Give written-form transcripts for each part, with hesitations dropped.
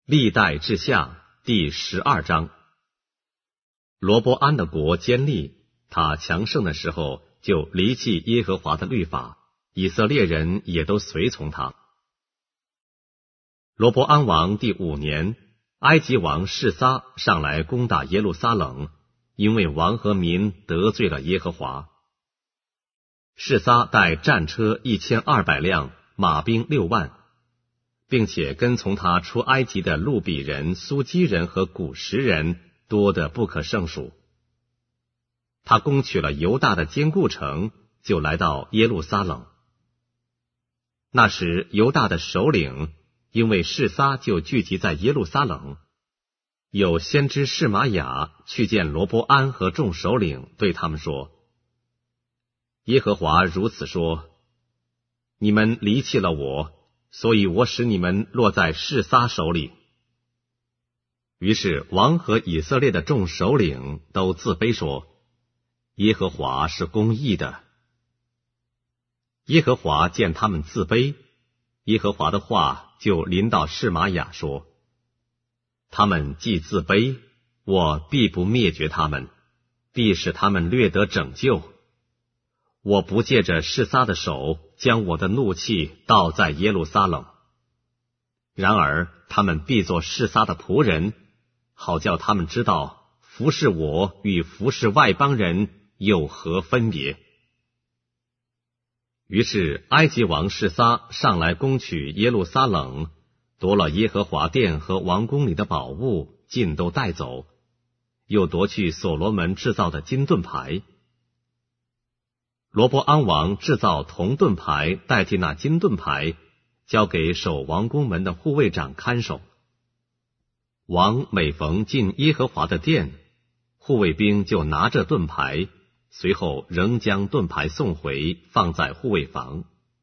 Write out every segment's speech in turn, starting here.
历代志下第12章。罗波安的国坚立，他强盛的时候就离弃耶和华的律法，以色列人也都随从他。罗波安王第5年，埃及王示撒上来攻打耶路撒冷，因为王和民得罪了耶和华。示撒带战车1200辆，马兵6万，并且跟从他出埃及的路比人、苏基人和古实人多得不可胜数。他攻取了犹大的坚固城，就来到耶路撒冷。那时犹大的首领因为示撒就聚集在耶路撒冷，有先知示玛雅去见罗波安和众首领，对他们说：耶和华如此说，你们离弃了我，所以我使你们落在示撒手里。于是王和以色列的众首领都自卑说，耶和华是公义的。耶和华见他们自卑，耶和华的话就临到示玛雅说，他们既自卑，我必不灭绝他们，必使他们略得拯救。我不借着示撒的手将我的怒气倒在耶路撒冷，然而他们必作示撒的仆人，好叫他们知道服侍我与服侍外邦人有何分别。于是埃及王示撒上来攻取耶路撒冷，夺了耶和华殿和王宫里的宝物，尽都带走，又夺去所罗门制造的金盾牌。罗波安王制造铜盾牌代替那金盾牌，交给守王宫门的护卫长看守。王每逢进耶和华的殿，护卫兵就拿着盾牌，随后仍将盾牌送回，放在护卫房。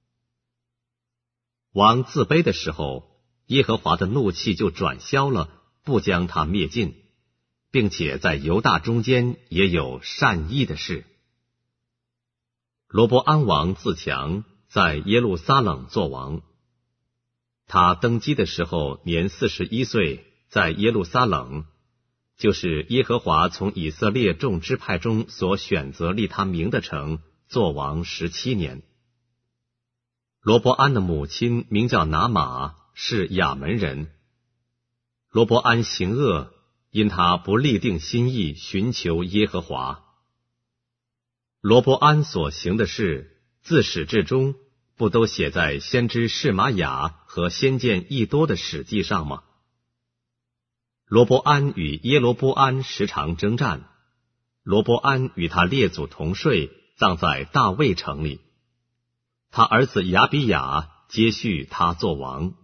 王自卑的时候，耶和华的怒气就转消了，不将他灭尽，并且在犹大中间也有善意的事。罗波安王自强，在耶路撒冷作王。他登基的时候年41岁，在耶路撒冷，就是耶和华从以色列众支派中所选择立他名的城，作王17年。罗波安的母亲名叫拿玛，是亚门人。罗波安行恶，因他不立定心意寻求耶和华。罗波安所行的事，自始至终不都写在先知示玛雅和先见益多的史记上吗？罗波安与耶罗波安时常征战，罗波安与他列祖同睡，葬在大卫城里。他儿子亚比雅接续他做王。